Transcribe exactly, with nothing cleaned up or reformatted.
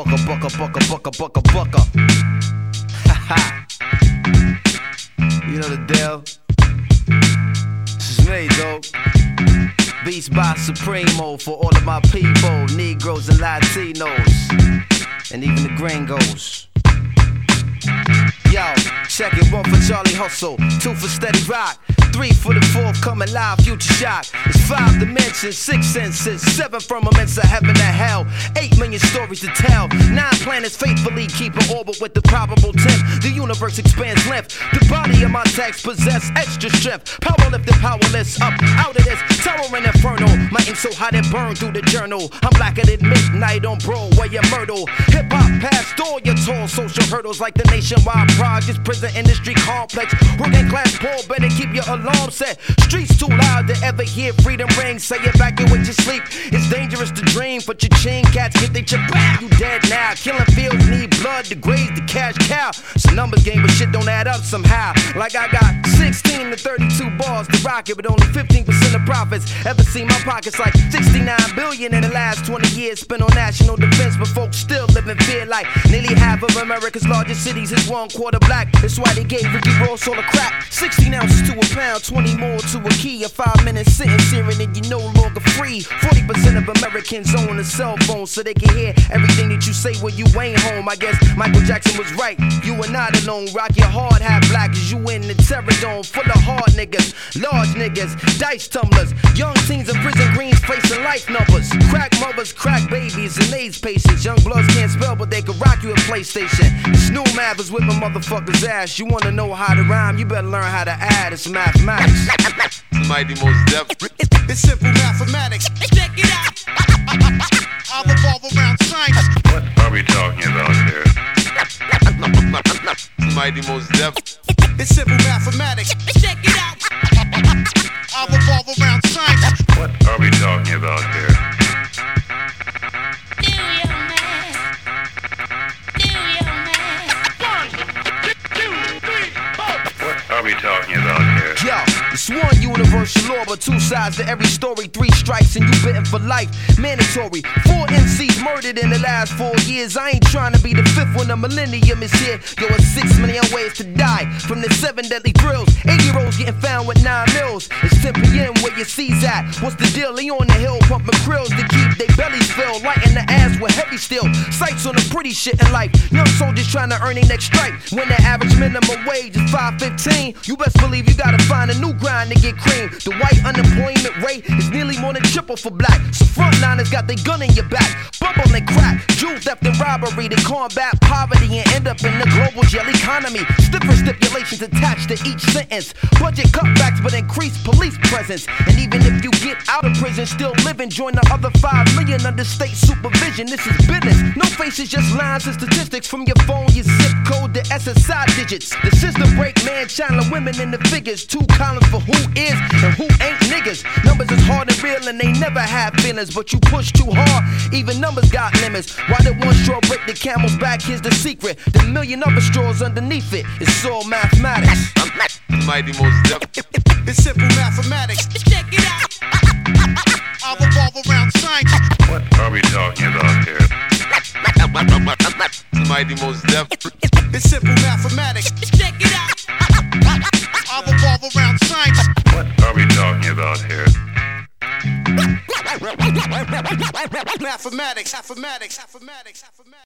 bucka, bucka, bucka, bucka, bucka, bucka. Haha. You know the deal. This is me, though. Beats by Supremo for all of my people, Negroes and Latinos, and even the gringos. Yo, check it, one for Charlie Hustle, two for Steady Rock, three for the forthcoming live Future Shock. It's five dimensions, six senses, seven firmaments of heaven and hell, eight million stories to tell, nine planets faithfully keep an orbit with the probable tenth. The universe expands length. The body of my text possess extra strength. Powerlifting, powerless, up out of this terror and inferno. My ink so hot it burned through the journal. I'm blacker than midnight on Broadway and Myrtle. Hip hop past all your tall social hurdles like the nationwide projects, prison industry complex. Working class poor, better keep your alarm set. Streets too loud to ever hear freedom ring. Say evacuate your sleep. It's dangerous to dream, but your chain cats get they chip back. You dead now. Killing fields need blood to graze the cash cow. It's a numbers game, but shit don't add up somehow. Like I got sixteen to thirty-two bars to rock it, but only fifteen percent of profits. Ever seen my pockets like sixty-nine billion in the last twenty years spent on national defense, but folks still live in fear like nearly half of America's largest cities is one quarter black. That's why they gave Ricky Ross all the crack. sixteen ounces to a pound, twenty more to a key. A five minute sentence hearing and you're no longer free. forty percent of Americans own a cell phone so they can hear everything that you say when you ain't home. I guess Michael Jackson was right. You are not alone. Rock your hard hat black as you in the terror dome. Full of hard niggas, large niggas, dice tumblers. Young teens in prison greens facing life numbers. Crack mothers, crack babies, and AIDS patients. Young bloods can't spell, but they can rock you a PlayStation. Snoop Mav is whipping motherfuckers' ass. You wanna know how to rhyme? You better learn how to add. It's mathematics. Mighty Most Def. It's simple mathematics. Check it out. I'll revolve around science. What are we talking about here? Mighty Most Def. It's simple mathematics. Check it out. I'll revolve around science. What are we talking about here? Do your math. Do your math. One, two, three, four. What are we talking about here? Yo, it's one universal law, but two sides to every story. Three strikes and you bitten for life. Mandatory. Four M Cs murdered in the last four years. I ain't trying to be the fifth when the millennium is here. Yo, it's six million ways to die from the seven deadly thrills. Eight-year-olds getting found with nine mils. It's ten P M where your C's at. What's the deal? They on the hill pumping krills to keep their bellies filled. Lighting the ass with heavy steel. Sights on the pretty shit in life. Young soldiers trying to earn their next strike. When the average minimum wage is five fifteen, you best believe you gotta find a new grind to get cream. The white unemployment rate is nearly more than triple for black. So frontliners got their gun in your back. Bubble and crack, jewel theft and robbery to combat poverty and end up in the global jail economy. Stiffer stipulations attached to each sentence. Budget cutbacks but increased police presence. And even if you get out of prison, still living, join the other five million under state supervision. This is business. No faces, just lines and statistics from your phone, your zip code, the S S I digits. The system break man, channeling women in the figures. Two columns for who is and who ain't niggas. Numbers is hard and real and they never have feelings, but you push too hard, even numbers got limits. Why did one straw break the camel's back? Here's the secret. The million other straws underneath it. It's all mathematics. Mighty Most Def. It's simple mathematics. Check it out. I'll revolve around science. What are we talking about here? Mighty Most Def. It's simple mathematics. Check it out. I'll revolve around science. What are we talking about here? Mathematics, mathematics, mathematics, mathematics.